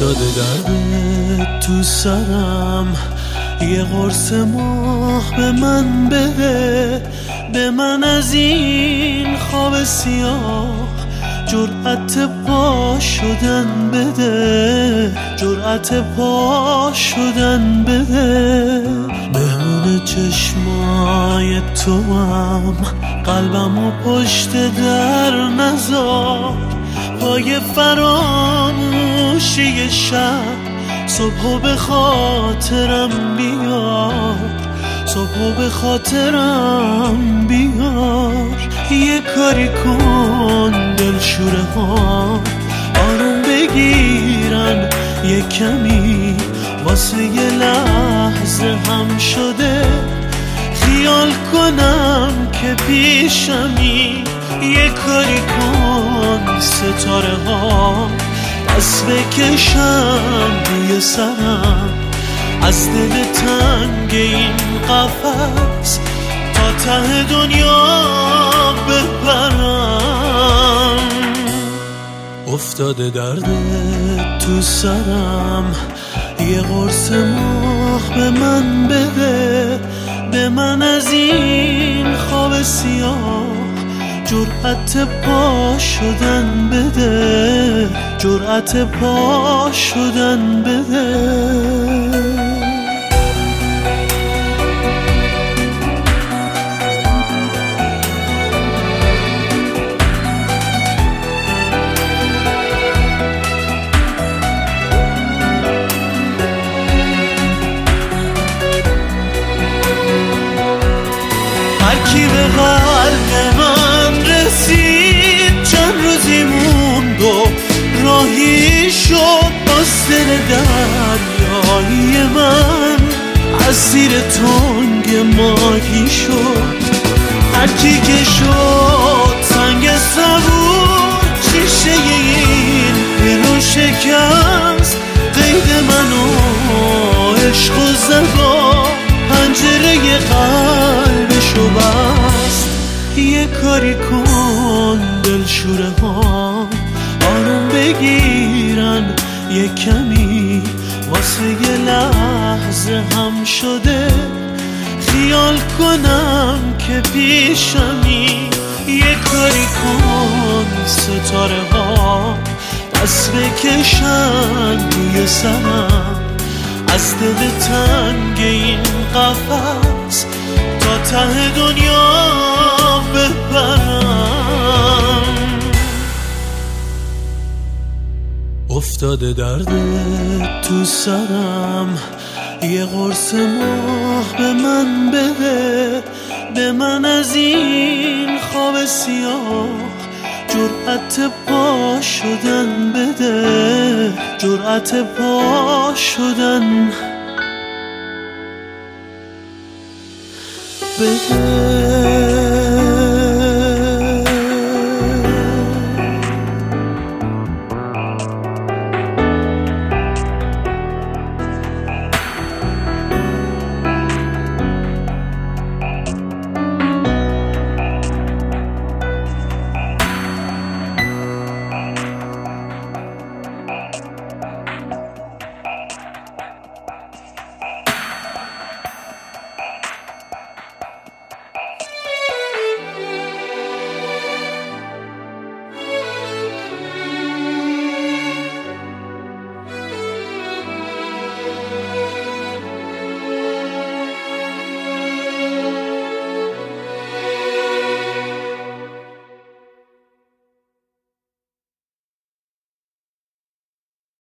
افتاده درد تو سرم، یه قرص ماه به من بده، به من از این خواب سیاه جرأت پا شدن بده، جرأت پا شدن بده. مهمون چشمای تو هم قلبم و پشت در نذار، پای فراموشی شب صبحو به خاطرم بیار، صبحو به خاطرم بیار. یه کاری کن دلشوره ها آروم بگیرن، یه کمی واسه یه لحظه هم شده خیال کنم که پیشمی. یه کاری کن ستاره ها دست بکشن روی سرم، از دل تنگ این قفس تا ته دنیا ببرم. افتاده درد تو سرم، یه قرص ماه به من بده، به من از این خواب سیاه جرأت پا شدن بده، جرأت پا شدن بده. هرکی به قلب من رسید چند روزی موند و راهی شد، باز دل دریایی من اسیر تنگ ماهی شد. هرکی که شد سنگ صبور شیشه این دلو شکست، قید منو عشق و زبا پنجره قلبشو بست. یه کاری کن دلشوره ها آروم بگیرن، یه کمی واسه یه لحظه هم شده خیال کنم که پیشمی. یه کاری کن ستاره ها دست بکشن روی سرم، از دل تنگ این قفس تا ته دنیا ببرم. افتاده درد تو سرم، یه قرص ماه به من بده، به من از این خواب سیاه جرأت پا شدن بده، جرأت پا شدن بده.